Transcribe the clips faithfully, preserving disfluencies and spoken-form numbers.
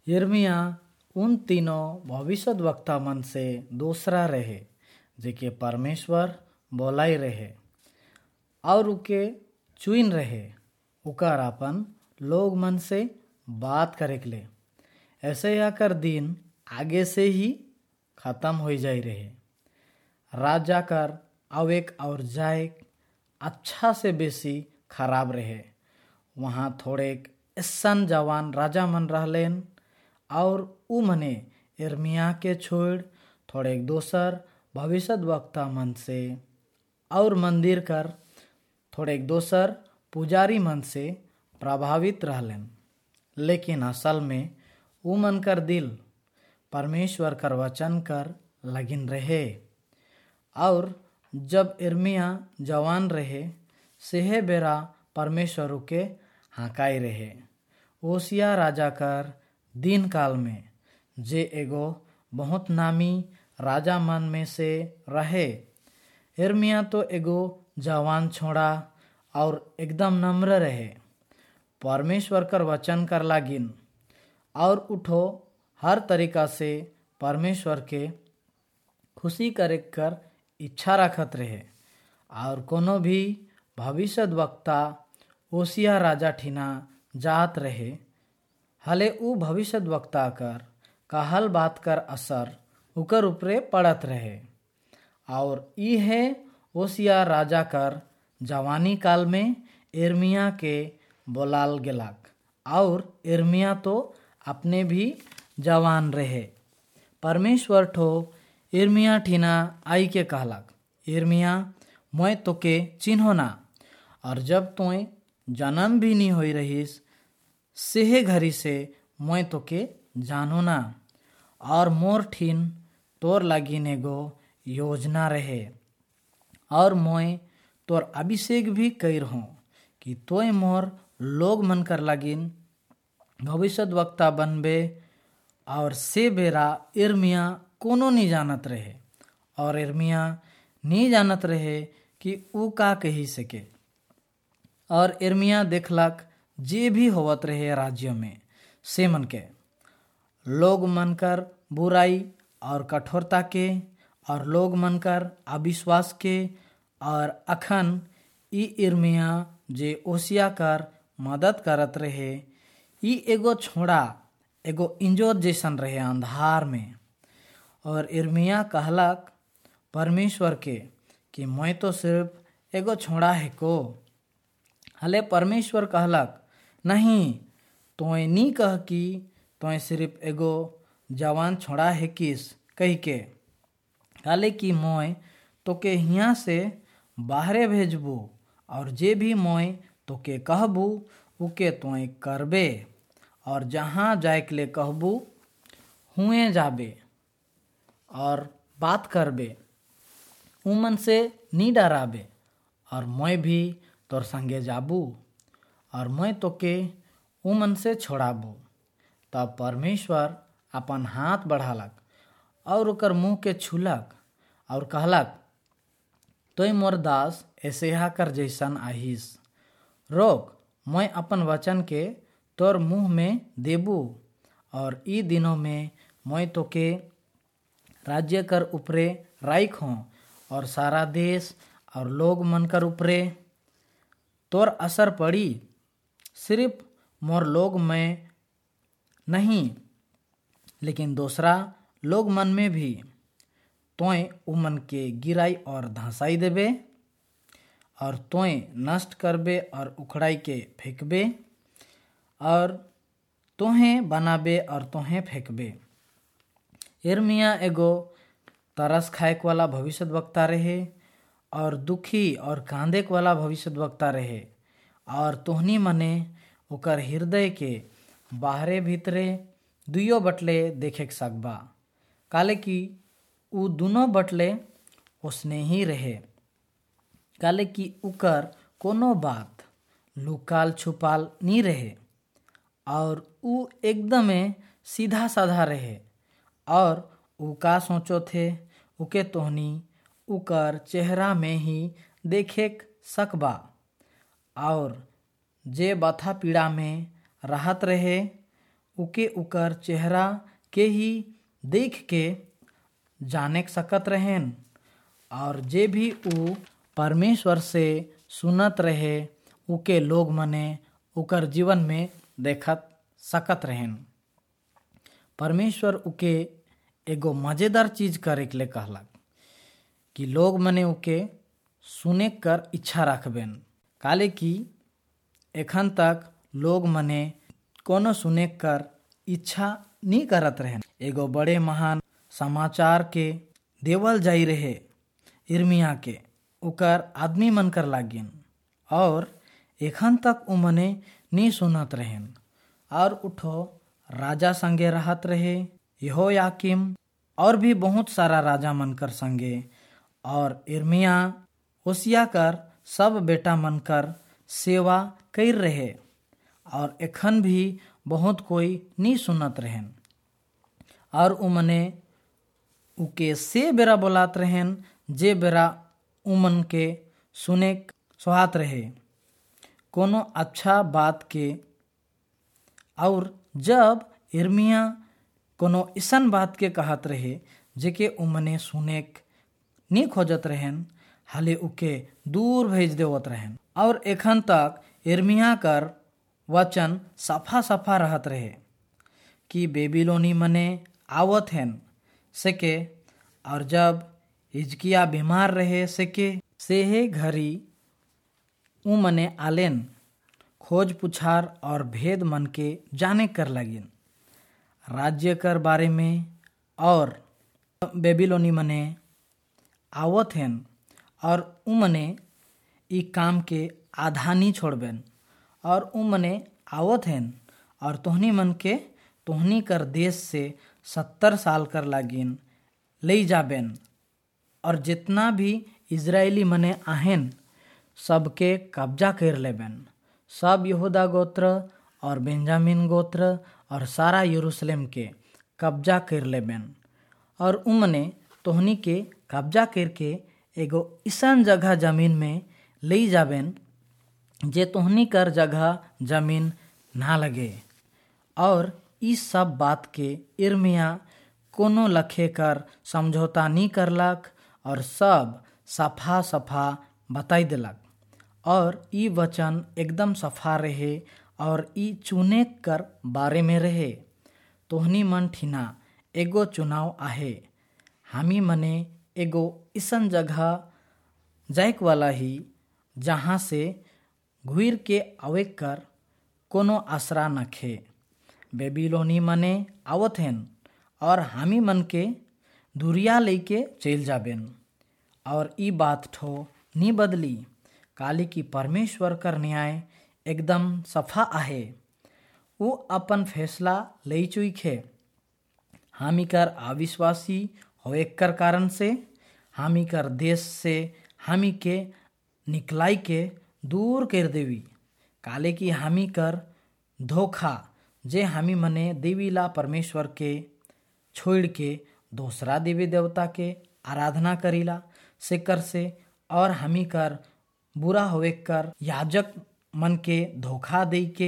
यिर्मयाह उन तीनों भविष्यद्वक्ता मन से दूसरा रहे जेके परमेश्वर बोलाई रहे और उके चुन रहे उकर अपन लोग मन से बात करे के ले। ऐसे आकर दिन आगे से ही खत्म हो जाई रहे। राजा कर अवेक और जाए अच्छा से बेसी खराब रहे। वहाँ थोड़े ऐसन जवान राजा मन रहलेन और उ मने यिर्मयाह के छोड़ थोड़े दोसर भविष्यद्वक्ता मन से और मंदिर कर थोड़े दोसर पुजारी मन से प्रभावित रहलेन। लेकिन असल में उ मन कर दिल परमेश्वर कर वचन कर लगिन रहे। और जब यिर्मयाह जवान रहे सेहे बेरा परमेश्वर के हाकाई रहे। ओसिया राजा कर दिन काल में जे एगो बहुत नामी राजा मन में से रहे। यिर्मयाह तो एगो जवान छोड़ा और एकदम नम्र रहे। परमेश्वर कर वचन कर लागिन और उठो हर तरीका से परमेश्वर के खुशी करे कर इच्छा रखत रहे। और कोनो भी भविष्यद्वक्ता ओसिया राजा ठिना जात रहे हले उ भविष्यद्वक्ता कर कहल बात कर असर उकर ऊपरे पड़त रहे। और ई है ओसिया राजा कर जवानी काल में यिर्मयाह के बोलाल गेलक और यिर्मयाह तो अपने भी जवान रहे। परमेश्वर ठो यिर्मयाह ठिना आई के कहलक, यिर्मयाह मैं तोके चिन्हो ना और जब तोय जन्म भी नहीं होई रहीस सेहे घरी से मैं तोके जानो ना। और मोर ठिन तोर लागिन एगो योजना रहे और मैं तोर अभिषेक भी कर हूँ कि तोय मोर लोग मन कर लागिन भविष्यद्वक्ता बनबे। और से बेरा यिर्मयाह कोनो नहीं जानत रहे और यिर्मयाह नहीं जानत रहे कि उ का कही सके। और यिर्मयाह देखलक जे भी होवत रहे राज्य में से मन के लोग मन कर बुराई और कठोरता के और लोग मन कर अविश्वास के। और अखन ई यिर्मयाह जे ओसिया कर मदद करत रहे ई एगो छोड़ा एगो इंजोर जैसन रहे अंधार में। और यिर्मयाह कहलक परमेश्वर के कि मैं तो सिर्फ एगो छोड़ा है को। हले परमेश्वर कहलक नहीं तोय नी कह कि तोय सिर्फ एगो जवान छोड़ा है किस कही के हले कि मैं तोके हियाँ से बाहरे भेजबू और जे भी मैं तोके कहबू उके तोय करबे और जहाँ जाए के लिए कहबू हुए जाबे और बात करबे उमन से नी डराबे और मैं भी तोर संगे जाबू और मैं तोके उमन से छोड़ाबू। तब परमेश्वर अपन हाथ बढ़ालक और ओकर मुँह के छूलक और कहलक तोय मोर दास एसेहा कर जैसन आहिस। रोक मैं अपन वचन के तोर मुँह में देबू और ई दिनों में मैं तोके राज्य कर ऊपरे राइख हूँ और सारा देश और लोग मन कर ऊपरे तोर असर पड़ी। सिर्फ मोर लोग में नहीं लेकिन दूसरा लोग मन में भी तोय उमन के गिराई और धंसाई देबे और तोय नष्ट करबे और उखड़ाई के फेंकबे और तोहें बनाबे और तोहें फेंकबे। यिर्मयाह एगो तरस खाएक वाला भविष्यद्वक्ता रहे और दुखी और कांदेक वाला भविष्यद्वक्ता रहे। और तोहनी मने ओकर हृदय के बाहरे भीतरे दुयो बटले देखे सकबा काले कि उ दोनों बटले उसने ही रहे। काले कि उकर कोनो बात लुकाल छुपाल नहीं रहे और उ एकदमे सीधा साधा रहे। और उ का सोचो थे उके तोहनी उकर चेहरा में ही देखे सकबा। और जे बथा पीड़ा में राहत रहे उके उकर चेहरा के ही देख के जाने सकत रहेन। और जे भी उ परमेश्वर से सुनत रहे उके लोग मने उकर जीवन में देखत सकत रहेन। परमेश्वर उके एगो मजेदार चीज करे के लिए कहलक कि लोग मने उके सुने कर इच्छा रखबेन। काले कि एखन तक लोग मने कोनो सुने कर इच्छा नहीं करत रहेन। एगो बड़े महान समाचार के देवल जाई रहे इर्मिया के, उकर आदमी मन कर लागिन और एखन तक उ मने नहीं सुनत रहेन। और उठो राजा संगे रहत रहे यहोयाकीम और भी बहुत सारा राजा मन कर संगे, और इर्मिया होशिया कर सब बेटा मन कर सेवा कर रहे। और एखन भी बहुत कोई नहीं सुनत रहेन। और उमने उके से बेरा बोलात रहेन जे बेरा उमन के सुने सोहात रहे कोनो अच्छा बात के। और जब इर्मिया कोनो इसन बात के कहत रहे जेके उमने सुने नहीं खोजत रहेन, हाले उके दूर भेज देवत रहेन। और एखन तक इर्मिया कर वचन सफा सफा रहत रहे कि बेबीलोनी मने आवत हैं सेके। और जब हिजकिया बीमार रहे सेके सेहे घरी उ मने आलेन खोज पुछार और भेद मन के जाने कर लगिन राज्य कर बारे में। और बेबीलोनी मने आवत हैं और उ मने ई काम के आधा नहीं छोड़बेन। और उ मने आवत हैं और तोहनी मन के तोहनी कर देश से सत्तर साल कर लागिन ले जाबेन। और जितना भी इजरायली मने आहेन सबके कब्जा कर लेबेन। सब यहूदा गोत्र और बेंजामिन गोत्र और सारा यरूशलेम के कब्जा कर लेबेन। और उमने तोहनी के कब्जा करके एगो इसन जगह जमीन में ले जाबेन जे तोहनी कर जगह जमीन ना लगे। और इस सब बात के इर्मिया कोनो लखे कर समझौता नहीं करलक और सब सफा सफा बताई दिलक। और ई वचन एकदम सफा रहे और ई चुने कर बारे में रहे। तोहनी मन ठिना एगो चुनाव आहे, हामी मने एगो इसन जगह जायक वाला ही जहाँ से घुर के आवे कर कोनो आसरा नखे। बेबीलोनी मने आवत हैं और हामी मन के दुरिया लेके चल जाबेन। और ई बात ठो नहीं बदली, काली की परमेश्वर कर न्याय एकदम सफा आहे। वो अपन फैसला ले चुके हामी कर अविश्वासी होए कर कारण से हामी कर देश से हामी के निकलाई के दूर कर देवी। काले की हामी कर धोखा जे हामी मने देवीला परमेश्वर के छोड़ के दूसरा देवी देवता के आराधना करीला से कर से। और हामी कर बुरा होवे कर याजक मन के धोखा दे के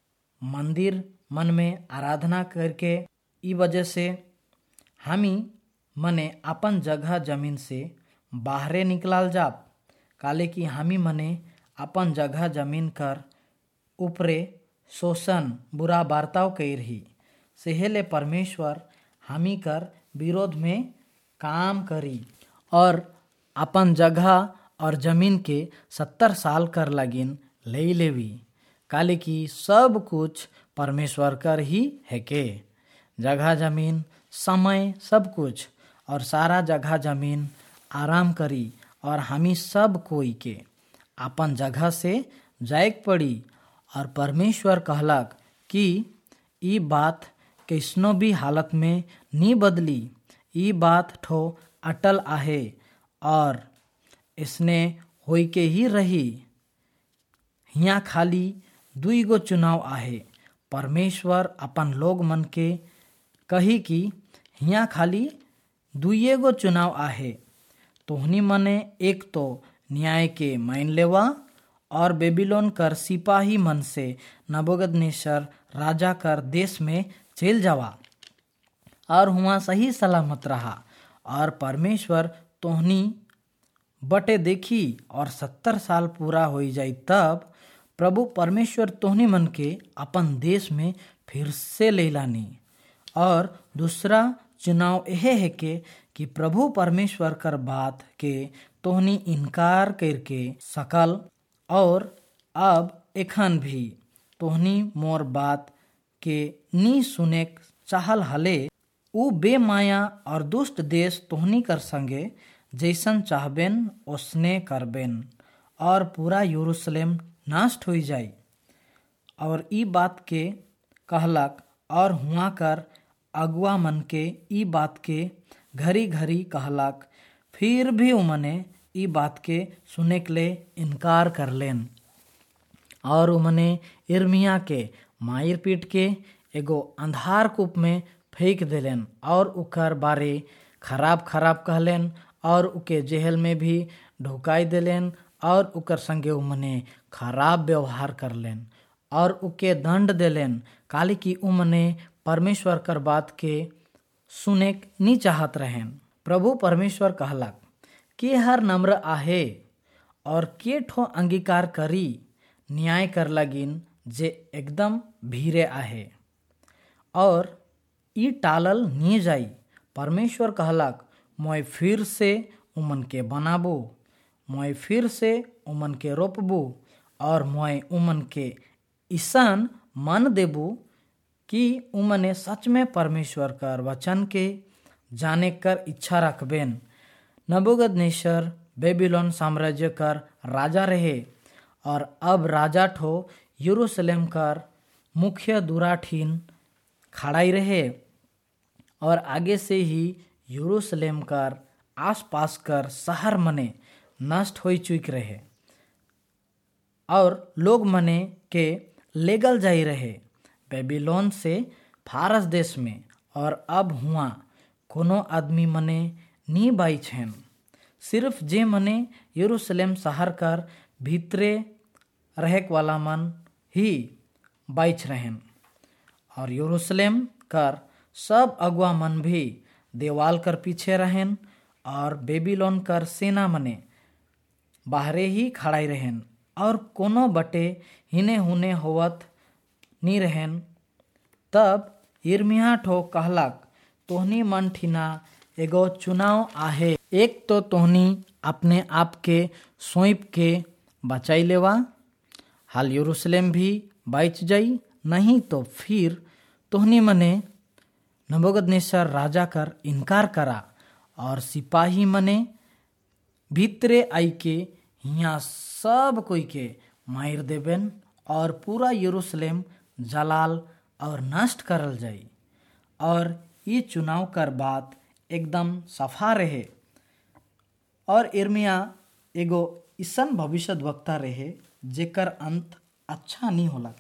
मंदिर मन में आराधना करके ई वजह से हामी मने अपन जगह जमीन से बाहरे निकलाल जाप। काले की हामी मने अपन जगह जमीन कर ऊपरे शोषण बुरा बर्ताव कर रही सेहेले परमेश्वर हामी कर विरोध में काम करी और अपन जगह और जमीन के सत्तर साल कर लगिन ले लेवी। काले की सब कुछ परमेश्वर कर ही है के जगह जमीन समय सब कुछ और सारा जगह जमीन आराम करी और हामी सब कोई के अपन जगह से जायक पड़ी। और परमेश्वर कहलक कि ई बात कैसनो भी हालत में नहीं बदली, ई बात ठो अटल आहे और इसने होई के ही रही। हिया खाली दुई गो चुनाव आहे। परमेश्वर अपन लोग मन के कही कि हिया खाली दुइये गो चुनाव आहे, तोहनी मने एक तो न्याय के मान लेवा और बेबीलोन कर सिपाही मन से नबूकदनेस्सर राजा कर देश में चल जावा और हुआ सही सलामत रहा। और परमेश्वर तोहनी बटे देखी और सत्तर साल पूरा हो जाई तब प्रभु परमेश्वर तोहनी मन के अपन देश में फिर से ले लानी। और दूसरा चुनाव यह है के कि प्रभु परमेश्वर कर बात के तोहनी इनकार करके सकल और अब एखन भी तोहनी मोर बात के नी सुने चाहल हले उ बेमाया और दुष्ट देश तोहनी कर संगे जैसन चाहबेन ओसने करबेन और पूरा यरूशलेम नष्ट हो जाई। और ई बात के कहलक और हुआ कर अगुआ मन के ई बात के घरी घरी कहलक, फिर भी उमने ई बात के सुने के लिए इनकार कर लेन। और उमने इर्मिया के मायर पीट के एगो अंधार कूप में फेंक देलेन और उकर बारे खराब खराब कहलेन और उके जेल में भी ढुकाई देलेन और उकर संगे उमने खराब व्यवहार करलेन और उके दंड देलेन काली की उमने परमेश्वर कर बात के सुने नी चाहत रहें। प्रभु परमेश्वर कहलक के हर नम्र आहे और के ठो अंगीकार करी न्याय कर लगिन जे एकदम भीरे आहे और ई टालल नी जाई। परमेश्वर कहलक मोय फिर से उमन के बनाबो, मोय फिर से उमन के रोपबो और मोय उमन के ईसन मन देबो कि उमने सच में परमेश्वर कर वचन के जाने कर इच्छा रखबेन। नबूकदनेस्सर बेबीलोन साम्राज्य कर राजा रहे और अब राजा ठो यरूशलेम कर मुख्य दुराठीन खड़ाई रहे और आगे से ही यरूशलेम कर आसपास कर शहर मने नष्ट हो चुक रहे और लोग मने के लेगल जाई रहे बेबीलोन से फारस देश में। और अब हुआ कोनो आदमी मने नी बाई छेन, सिर्फ जे मने यरूशलेम शहर कर भीतरे रहेक वाला मन ही बाइच रहें। और यरूशलेम कर सब अगुआ मन भी देवाल कर पीछे रहें और बेबीलोन कर सेना मने बाहरे ही खड़ाई रहें और कोनो बटे हिने हुने होवत नी रहें। तब यिर्मयाह ठो कहलक तोहनी मन ठिना एगो चुनाव आहे, एक तो तोहनी अपने आप के सोईप के बचाई लेवा हाल यरूशलेम भी बाइच जाई, नहीं तो फिर तोहनी मने नबूकदनेस्सर राजा कर इनकार करा और सिपाही मने भीतरे आई के यहाँ सब कोई के मार देबेन और पूरा यरूशलेम जलाल और नष्ट करल जाई। और ये चुनाव कर बात एकदम सफा रहे। और यिर्मयाह एगो इसन भविष्यद्वक्ता रहे जेकर अंत अच्छा नहीं होला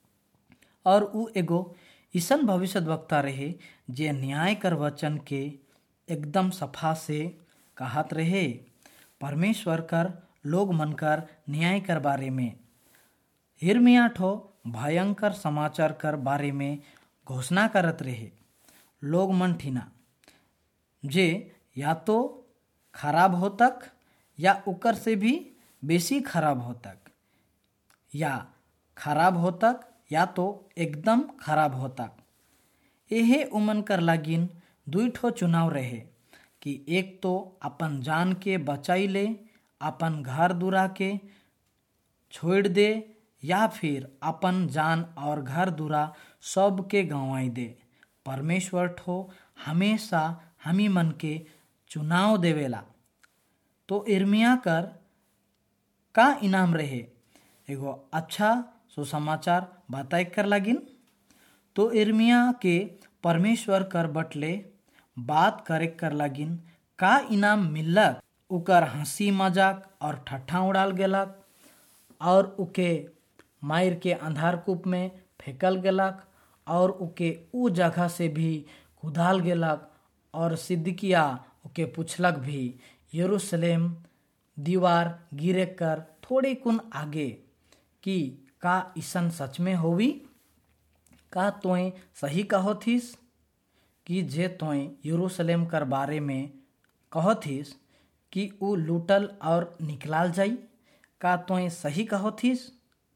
और उ एगो इसन भविष्यद्वक्ता रहे जे न्याय कर वचन के एकदम सफा से कहत रहे। परमेश्वर कर लोग मनकर न्याय कर बारे में यिर्मयाह ठो भयंकर समाचार कर बारे में घोषणा करत रहे। लोग मन ठिना जे या तो खराब हो तक या उकर से भी बेसी खराब हो तक या खराब हो तक या तो एकदम खराब हो तक। यहे उमन कर लागिन दुई ठो चुनाव रहे कि एक तो अपन जान के बचाई ले, अपन घर दुरा के छोड़ दे या फिर अपन जान और घर दुरा सब के गंवाई दे। परमेश्वर ठो हमेशा हमी मन के चुनाव देवेला। तो यिर्मयाह कर का इनाम रहे एगो अच्छा सुसमाचार बताए कर लगिन। तो यिर्मयाह के परमेश्वर कर बटले बात करे कर लगिन का इनाम मिलक, उकर हंसी मजाक और ठट्ठा उड़ाल गेलक और उके मायर के अंधार कूप में फेंकल गेलक और उके उ जगह से भी कुदाल गेलक। और सिद्किय्याह उके पूछलक भी यरूशलेम दीवार गिरे कर थोड़े कुन आगे कि का ईसन सच में होवी। का तोय सही कहो थीस कि जे तोय यरूशलेम कर बारे में कहो थीस कि ऊ लूटल और निकलाल जाई, का तोय सही कहो थीस।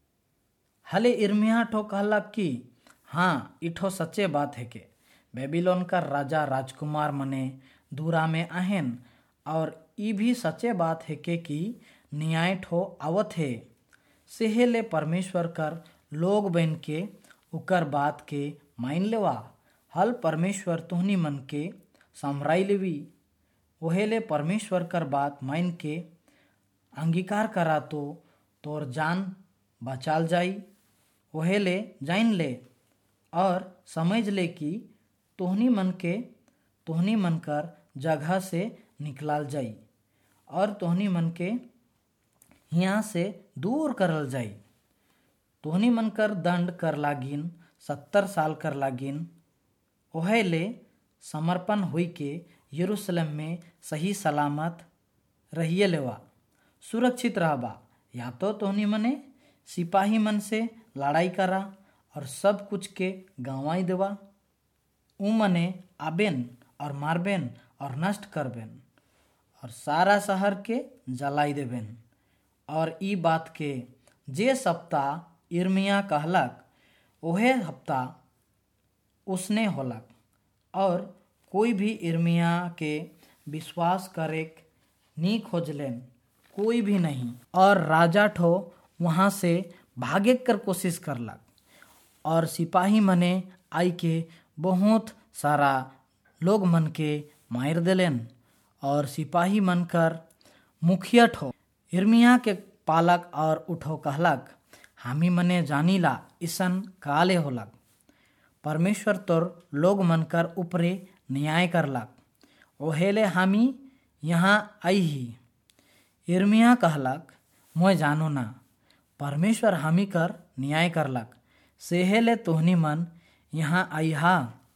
हले इर्मिया ठो कहलक कि हाँ इठो सच्चे बात है के बेबीलोन का राजा राजकुमार मने दूरा में आहेन, और ई भी सच्चे बात है के कि न्याय ठो आवत है। सेहेले परमेश्वर कर लोग बन के उकर बात के मान लेवा। हल परमेश्वर तुहनी मन के समराई लेवी। ओहेले परमेश्वर कर बात मान के अंगीकार करा तो तोर जान बचाल जाई। ओहेले जान ले और समझ ले कि तोहनी मन के तोहनी मन कर जगह से निकलाल जाई और तोहनी मन के यहाँ से दूर करल जाई। तोहनी मन कर दंड कर लागिन सत्तर साल कर लागिन। ओहेले समर्पण हुई के यरूशलेम में सही सलामत रहिए लेवा, सुरक्षित रहबा। या तो तोहनी मने सिपाही मन से लड़ाई करा और सब कुछ के गंवाई देवा। ऊ मने आबेन और मारबेन और नष्ट करबेन और सारा शहर के जलाई देबेन। और ई बात के जे सप्ताह इर्मिया कहलक ओहे हफ्ता उसने होलक, और कोई भी इर्मिया के विश्वास करे नी खोजलेन, कोई भी नहीं। और राजा ठो वहाँ से भागे कर कोशिश करलक और सिपाही मने आई के बहुत सारा लोग मन के मार देलेन। और सिपाही मन कर मुखिया ठो इर्मिया के पालक और उठो कहलक हामी मने जानीला इसन काले होलक। परमेश्वर तोर लोग मन कर ऊपरे न्याय करलक। ओहेले हामी यहाँ आई ही। इर्मिया कहलक मोय जानो ना, परमेश्वर हामी कर न्याय करलक, सेहेले तोहनी मन यहाँ आई हा।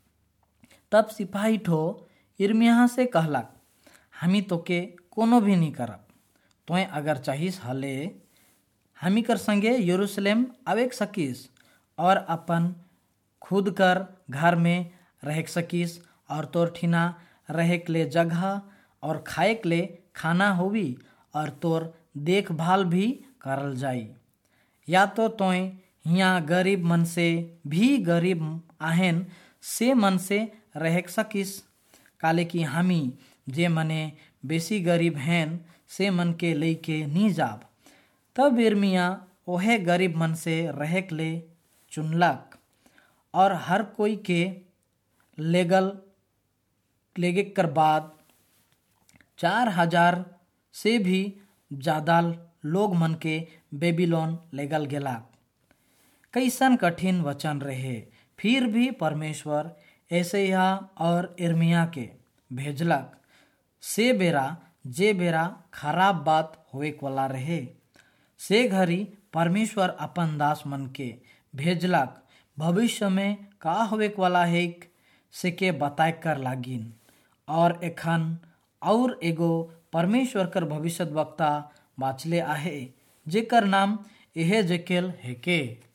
तब सिपाही ठो इर्मिया से कहलक हामी तोके कोनो भी नहीं करब। तोय अगर चाहिस हले हामी कर संगे यरूशलेम आवेक सकीस और अपन खुद कर घर में रह सकीस, और तोर ठिना रहे के ले जगह और खाए के ले खाना होवी, और तोर देखभाल भी करल जाई। या तो तोय यहाँ गरीब मन से भी गरीब आहेन से मन से रह सकीस, काले कि हामी जे मने बेसी गरीब हैं से मन के ले के नी जाब। तब इर्मिया ओहे गरीब मन से रह के ले चुनलक और हर कोई के लेगल लेगे कर बाद चार हजार से भी ज़्यादा लोग मन के बेबीलोन लेगल गेला। कैसन कठिन वचन रहे, फिर भी परमेश्वर ऐसैया और इर्मिया के भेजलक। से बेरा जे बेरा खराब बात होए वाला रहे, से घरी परमेश्वर अपन दास मन के भेजलक भविष्य में का होए वाला है से के बताए कर लागिन। और एखन और एगो परमेश्वर कर भविष्यद्वक्ता बाचले आहे जेकर नाम एहेजेकेल है के।